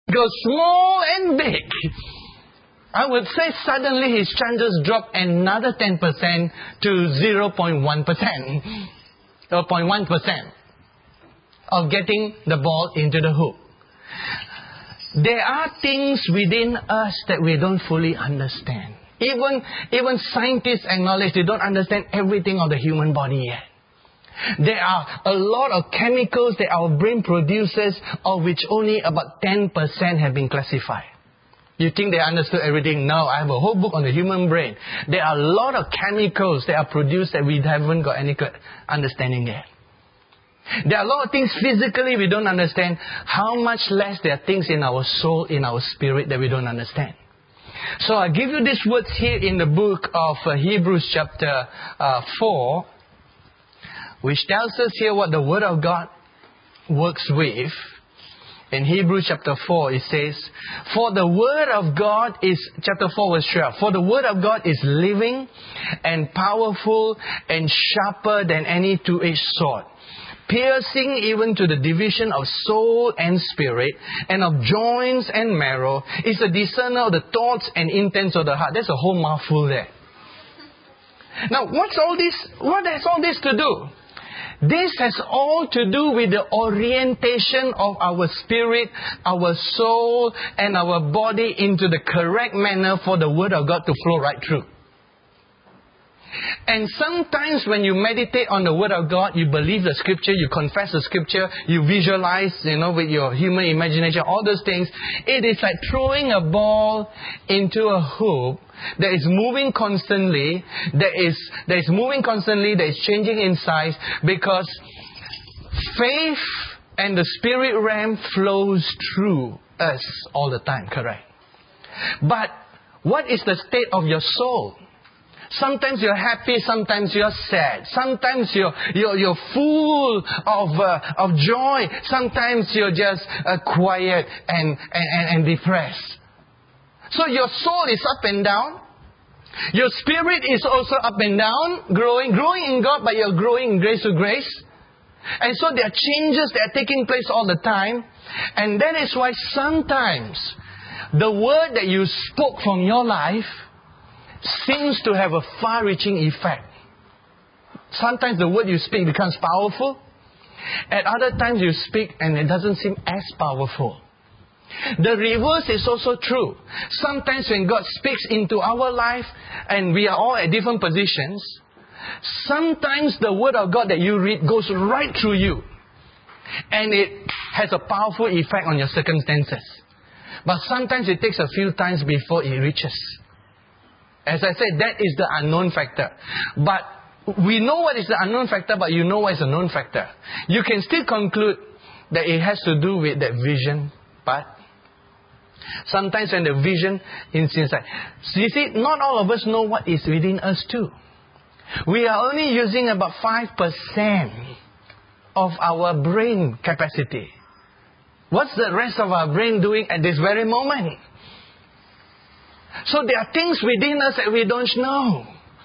goes small and big, I would say suddenly his chances drop another 10% to 0.1% or 0.1% of getting the ball into the hoop. There are things within us that we don't fully understand. Even scientists acknowledge they don't understand everything of the human body yet. There are a lot of chemicals that our brain produces, of which only about 10% have been classified. You think they understood everything? No, I have a whole book on the human brain. There are a lot of chemicals that are produced that we haven't got any understanding yet. There are a lot of things physically we don't understand. How much less there are things in our soul, in our spirit that we don't understand. So I give you these words here in the book of Hebrews chapter 4, which tells us here what the Word of God works with. In Hebrews chapter 4 it says, for the Word of God is, chapter 4 verse 12, for the Word of God is living and powerful and sharper than any two-edged sword, piercing even to the division of soul and spirit, and of joints and marrow, is a discerner of the thoughts and intents of the heart. That's a whole mouthful there. Now, what has all this to do? This has all to do with the orientation of our spirit, our soul, and our body into the correct manner for the Word of God to flow right through. And sometimes when you meditate on the Word of God, you believe the Scripture, you confess the Scripture, you visualize, with your human imagination, all those things. It is like throwing a ball into a hoop that is moving constantly, that is changing in size, because faith and the spirit realm flows through us all the time, correct? But what is the state of your soul? Sometimes you're happy, sometimes you're sad. Sometimes you're full of joy. Sometimes you're just quiet and depressed. So your soul is up and down. Your spirit is also up and down, growing in God, but you're growing in grace to grace. And so there are changes that are taking place all the time. And that is why sometimes the word that you spoke from your life seems to have a far-reaching effect. Sometimes the word you speak becomes powerful. At other times you speak and it doesn't seem as powerful. The reverse is also true. Sometimes when God speaks into our life and we are all at different positions, sometimes the Word of God that you read goes right through you. And it has a powerful effect on your circumstances. But sometimes it takes a few times before it reaches. As I said, that is the unknown factor. But we know what is the unknown factor, but you know what is the known factor. You can still conclude that it has to do with that vision part. Sometimes when the vision is inside. So you see, not all of us know what is within us too. We are only using about 5% of our brain capacity. What's the rest of our brain doing at this very moment? So there are things within us that we don't know.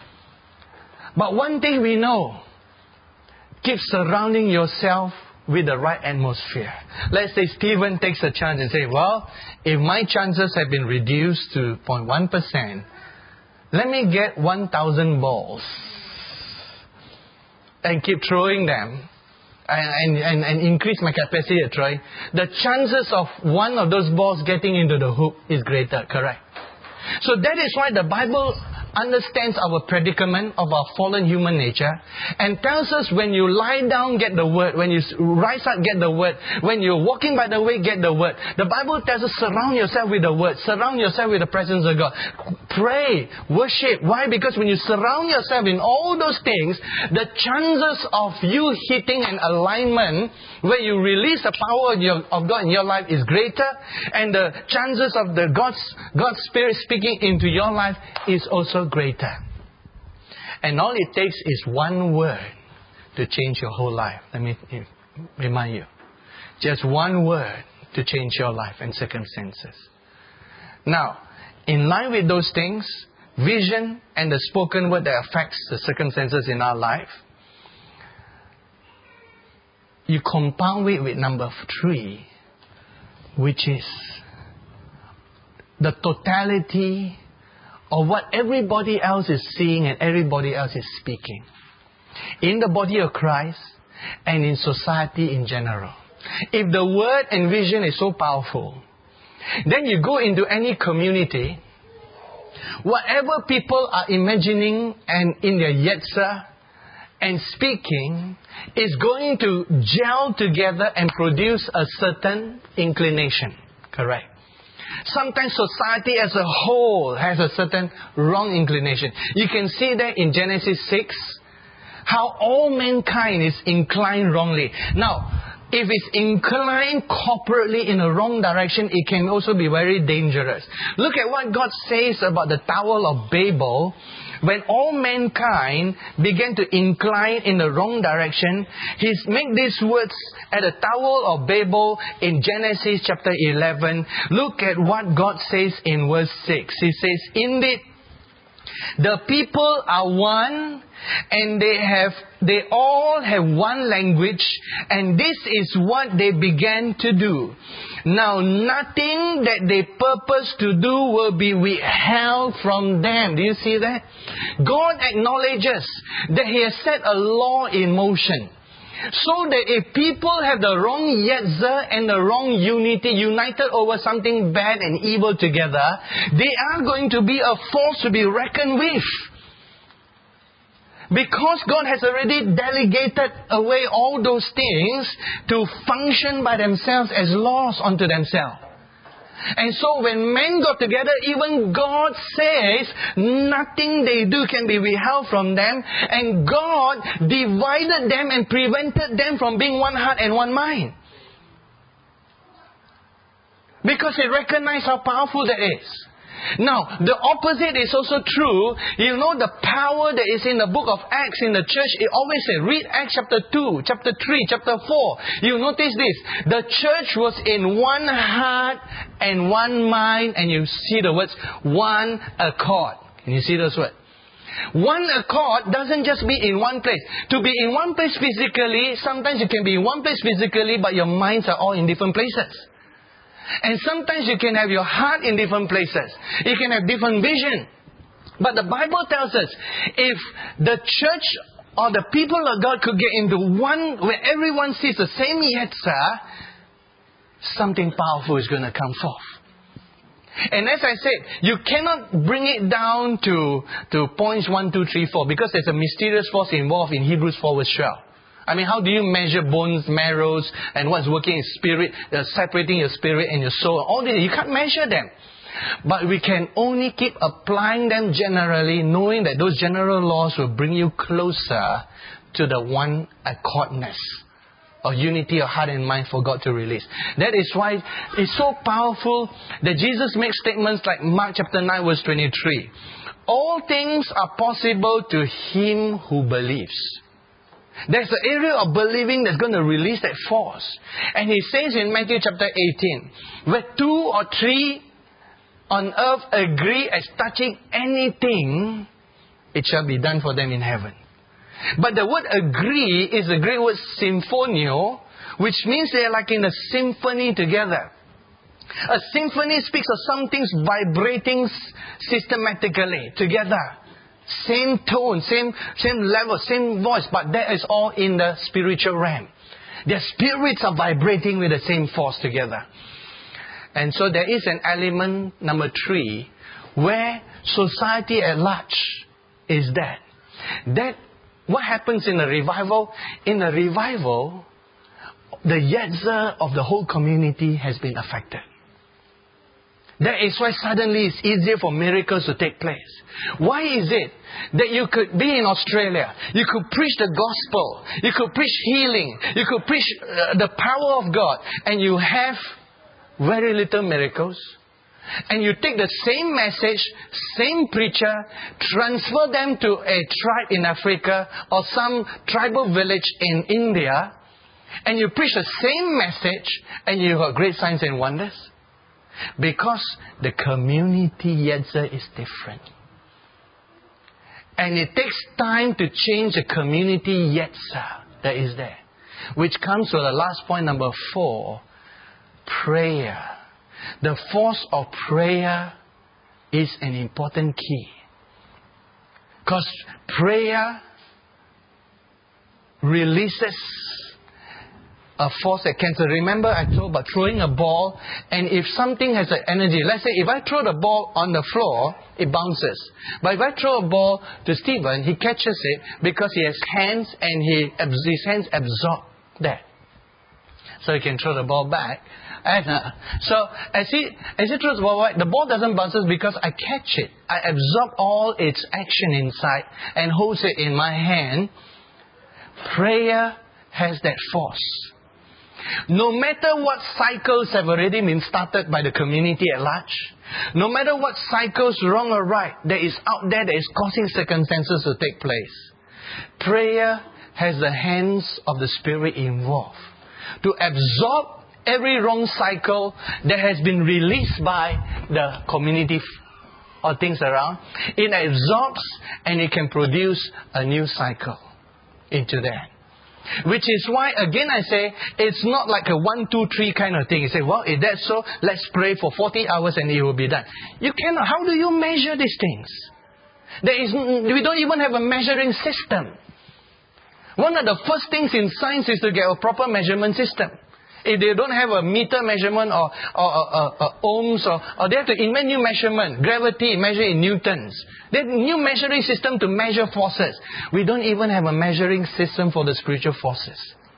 But one thing we know, keep surrounding yourself with the right atmosphere. Let's say Stephen takes a chance and say, well, if my chances have been reduced to 0.1%, let me get 1,000 balls and keep throwing them and increase my capacity to try. The chances of one of those balls getting into the hoop is greater, correct? So that is why the Bible understands our predicament of our fallen human nature and tells us when you lie down, get the word. When you rise up, get the word. When you're walking by the way, get the word. The Bible tells us surround yourself with the word. Surround yourself with the presence of God. Pray, worship. Why? Because when you surround yourself in all those things, the chances of you hitting an alignment where you release the power of God in your life is greater, and the chances of the God's Spirit speaking into your life is also greater. And all it takes is one word to change your whole life. Let me remind you. Just one word to change your life and circumstances. Now, in line with those things, vision and the spoken word that affects the circumstances in our life, you compound it with number 3, which is the totality of what everybody else is seeing and everybody else is speaking in the body of Christ and in society in general. If the word and vision is so powerful, then you go into any community, whatever people are imagining and in their yetzer and speaking is going to gel together and produce a certain inclination. Correct. Sometimes society as a whole has a certain wrong inclination. You can see that in Genesis 6, how all mankind is inclined wrongly. Now, if it's inclined corporately in a wrong direction, it can also be very dangerous. Look at what God says about the Tower of Babel. When all mankind began to incline in the wrong direction, He's made these words at the Tower of Babel in Genesis chapter 11. Look at what God says in verse 6. He says, "Indeed, the people are one, and they all have one language, and this is what they began to do. Now nothing that they purpose to do will be withheld from them." Do you see that? God acknowledges that He has set a law in motion, so that if people have the wrong yetzer and the wrong unity, united over something bad and evil together, they are going to be a force to be reckoned with. Because God has already delegated away all those things to function by themselves as laws unto themselves. And so when men got together, even God says nothing they do can be withheld from them. And God divided them and prevented them from being one heart and one mind. Because He recognized how powerful that is. Now, the opposite is also true. You know the power that is in the book of Acts in the church. It always says, read Acts chapter 2, chapter 3, chapter 4. You notice this. The church was in one heart and one mind. And you see the words, one accord. Can you see those words? One accord doesn't just be in one place. To be in one place physically, sometimes you can be in one place physically, but your minds are all in different places. And sometimes you can have your heart in different places. You can have different vision. But the Bible tells us, if the church or the people of God could get into one, where everyone sees the same yetzer, something powerful is going to come forth. And as I said, you cannot bring it down to points 1, 2, 3, 4, because there's a mysterious force involved in Hebrews 4 verse 12. I mean, how do you measure bones, marrows, and what's working in spirit, separating your spirit and your soul? All this, you can't measure them. But we can only keep applying them generally, knowing that those general laws will bring you closer to the one accordness or unity of heart and mind for God to release. That is why it's so powerful that Jesus makes statements like Mark chapter 9 verse 23. All things are possible to him who believes. There's an area of believing that's going to release that force. And He says in Matthew chapter 18, where 2 or 3 on earth agree as touching anything, it shall be done for them in heaven. But the word agree is the Greek word symphonio, which means they're like in a symphony together. A symphony speaks of some things vibrating systematically together. Same tone, same level, same voice, but that is all in the spiritual realm. Their spirits are vibrating with the same force together. And so there is an element, number 3, where society at large is that what happens in a revival? In a revival, the yetzer of the whole community has been affected. That is why suddenly it's easier for miracles to take place. Why is it that you could be in Australia, you could preach the gospel, you could preach healing, you could preach the power of God, and you have very little miracles? And you take the same message, same preacher, transfer them to a tribe in Africa or some tribal village in India, and you preach the same message, and you have great signs and wonders? Because the community yetzer is different. And it takes time to change the community yetzer that is there. Which comes to the last point, number 4, prayer. the force of prayer is an important key. Because prayer releases a force that cancels. Remember I told about throwing a ball, and if something has an energy, let's say if I throw the ball on the floor, it bounces. But if I throw a ball to Stephen, he catches it because he has hands and his hands absorb that. So he can throw the ball back. And so as he throws the ball back, the ball doesn't bounce because I catch it. I absorb all its action inside and holds it in my hand. Prayer has that force. No matter what cycles have already been started by the community at large, no matter what cycles, wrong or right, that is out there that is causing circumstances to take place, prayer has the hands of the Spirit involved to absorb every wrong cycle that has been released by the community or things around. It absorbs and it can produce a new cycle into that. Which is why, again I say, it's not like a 1, 2, 3 kind of thing. You say, well, if that's so, let's pray for 40 hours and it will be done. You cannot. How do you measure these things? We don't even have a measuring system. One of the first things in science is to get a proper measurement system. If they don't have a meter measurement or ohms, or they have to invent new measurement, gravity, measure in newtons. They have new measuring system to measure forces. We don't even have a measuring system for the spiritual forces.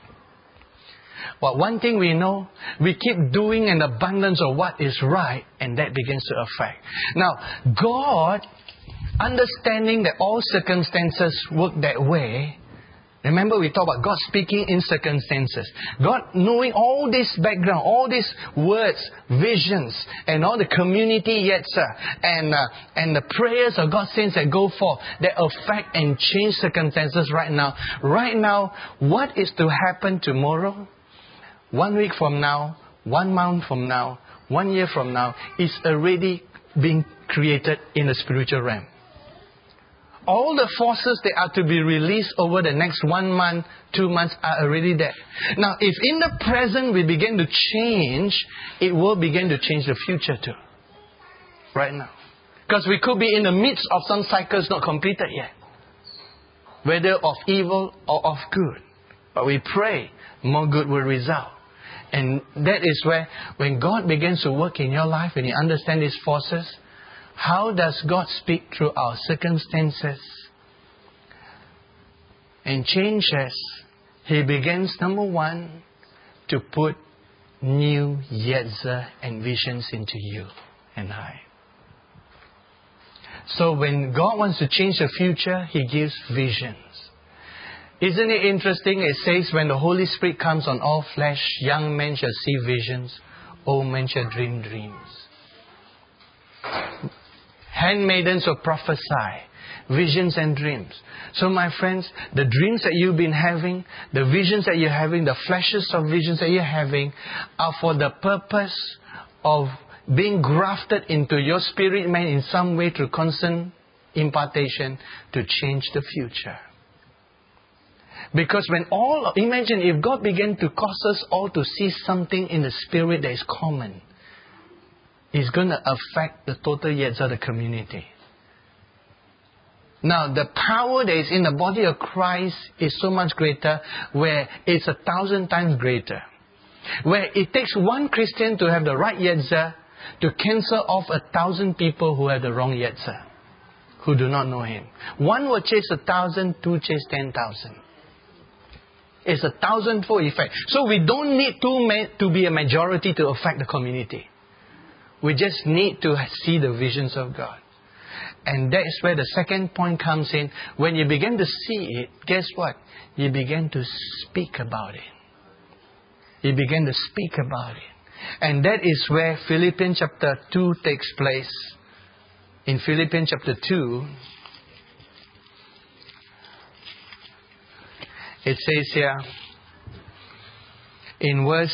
But one thing we know, we keep doing an abundance of what is right, and that begins to affect. Now, God, understanding that all circumstances work that way. Remember we talked about God speaking in circumstances. God knowing all this background, all these words, visions, and all the community and the prayers of God's saints that go forth, that affect and change circumstances right now. Right now, what is to happen tomorrow, 1 week from now, 1 month from now, 1 year from now, is already being created in the spiritual realm. All the forces that are to be released over the next 1 month, 2 months are already there. Now, if in the present we begin to change, it will begin to change the future too. Right now. Because we could be in the midst of some cycles not completed yet. Whether of evil or of good. But we pray more good will result. And that is where, when God begins to work in your life and you understand His forces, how does God speak through our circumstances and changes? He begins, number one, to put new yetzer and visions into you and I. So when God wants to change the future, He gives visions. Isn't it interesting? It says when the Holy Spirit comes on all flesh, young men shall see visions, old men shall dream dreams. Handmaidens will prophesy, visions and dreams. So my friends, the dreams that you've been having, the visions that you're having, the flashes of visions that you're having are for the purpose of being grafted into your spirit man in some way through constant impartation to change the future. Because imagine if God began to cause us all to see something in the spirit that is common, it's going to affect the total yetzer of the community. Now, the power that is in the body of Christ is so much greater, where it's 1,000 times greater. Where it takes one Christian to have the right yetzer to cancel off 1,000 people who have the wrong yetzer, who do not know Him. One will chase 1,000, two chase 10,000. It's 1,000-fold effect. So we don't need to be a majority to affect the community. We just need to see the visions of God. And that's where the second point comes in. When you begin to see it, guess what? You begin to speak about it. You begin to speak about it. And that is where Philippians chapter 2 takes place. In Philippians chapter 2, it says here, in verse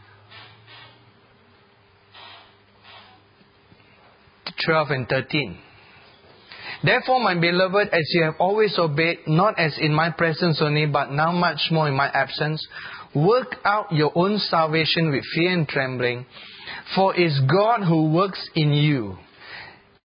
12 and 13. Therefore, my beloved, as you have always obeyed, not as in my presence only, but now much more in my absence, work out your own salvation with fear and trembling. For it's God who works in you